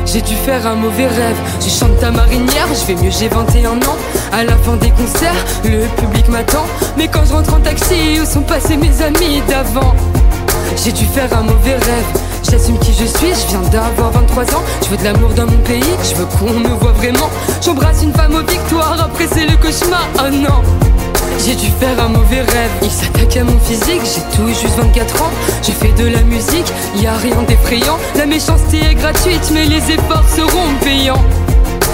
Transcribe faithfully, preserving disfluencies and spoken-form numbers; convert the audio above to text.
J'ai dû faire un mauvais rêve. Je chante ta marinière, je vais mieux, j'ai vingt et un ans. À la fin des concerts, le public m'attend. Mais quand je rentre en taxi, où sont passés mes amis d'avant? J'ai dû faire un mauvais rêve. J'assume qui je suis, je viens d'avoir vingt-trois ans. Je veux de l'amour dans mon pays, je veux qu'on me voit vraiment. J'embrasse une femme aux victoires, après c'est le cauchemar, oh non. J'ai dû faire un mauvais rêve. Il s'attaque à mon physique, j'ai tout juste vingt-quatre ans. Je fais de la musique, y a rien d'effrayant. La méchanceté est gratuite, mais les efforts seront payants.